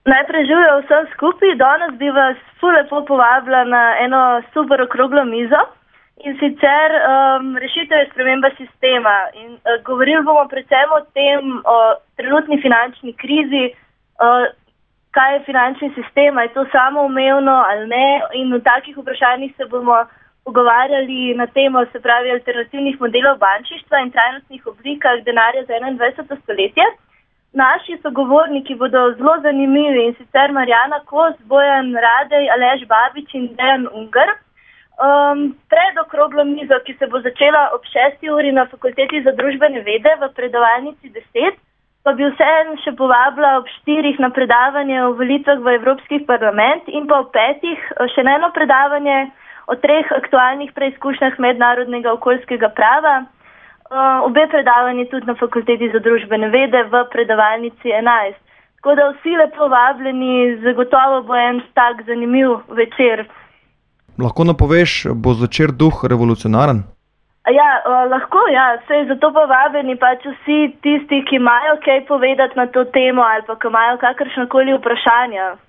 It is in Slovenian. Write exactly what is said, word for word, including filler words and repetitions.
Najprej živijo vsem skupaj, danes bi vas ful lepo povabila na eno super okroglo mizo in sicer um, rešitev je sprememba sistema. In, uh, govorili bomo predvsem o tem, o trenutni finančni krizi, uh, kaj je finančni sistem, ali je to samoumevno ali ne, in v takih vprašanjih se bomo pogovarjali na temo, se pravi, alternativnih modelov bančništva in trajnostnih oblikah denarja za enaindvajseto stoletje. Naši sogovorniki bodo zelo zanimivi in sicer Marjana Kos, Bojan Radej, Aleš Babič in Dejan Unger. Um, pred okroglo mizo, ki se bo začela ob šesti uri na Fakulteti za družbene vede v predavalnici deset, pa bi vseeno še povabila ob štirih na predavanje o volitvah v Evropski parlament in pa ob petih še eno predavanje o treh aktualnih preizkušnjah mednarodnega okoljskega prava. Uh, obe predavanji tudi na Fakulteti za družbene vede v predavalnici enajst. Tako da vsi lepo vabljeni, zagotovo bo en tak zanimiv večer. Lahko napoveš, bo zvečer duh revolucionaren? Ja, uh, lahko, ja. Sej zato pa vabljeni pač vsi tisti, ki imajo kaj povedati na to temo ali pa ki imajo kakršnakoli vprašanja.